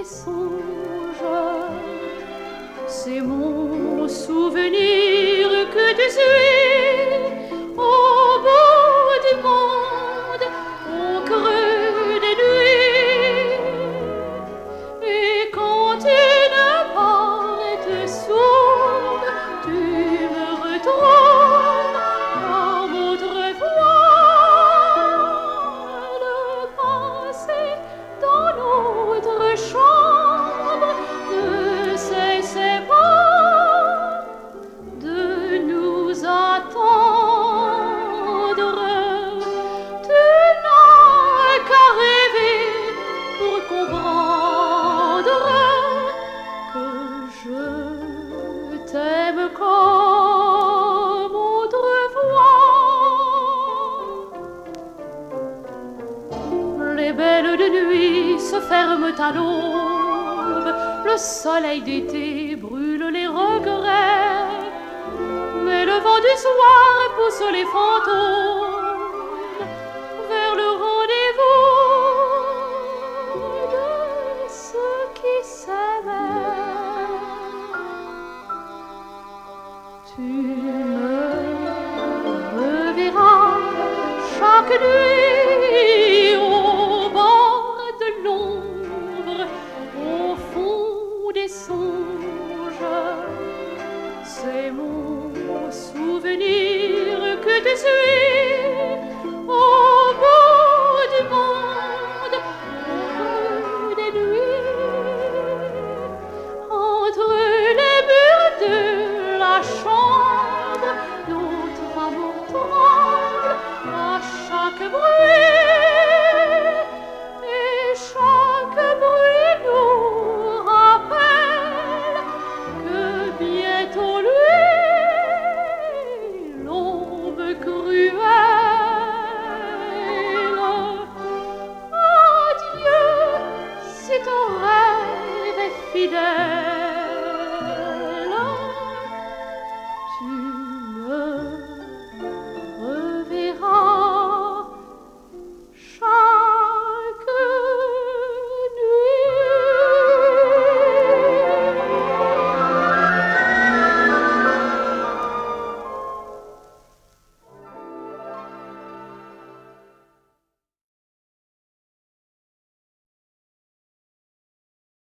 des songes. C'est mon souvenir que tu suis au bout du monde, au creux des nuits. Et quand une porte s'ouvre, tu me retrouves comme autrefois. Le passé dans notre chambre ne cessait pas de nous attendre. Tu n'as qu'à rêver pour comprendre que je t'aime comme autrefois. Les belles de nuit se ferment à l'aube, le soleil d'été brûle les regrets, mais le vent du soir pousse les fantômes vers le rendez-vous de ceux qui s'aimaient. Tu me reverras chaque nuit au bord de l'ombre, au fond des songes. C'est mon souvenir que tu suis au bout du monde, au creux des nuits, entre les murs de la chambre. Notre amour tremble à chaque bruit, et chaque bruit nous rappelle que bientôt lui, l'ombre cruelle. Adieu, si ton rêve est fidèle.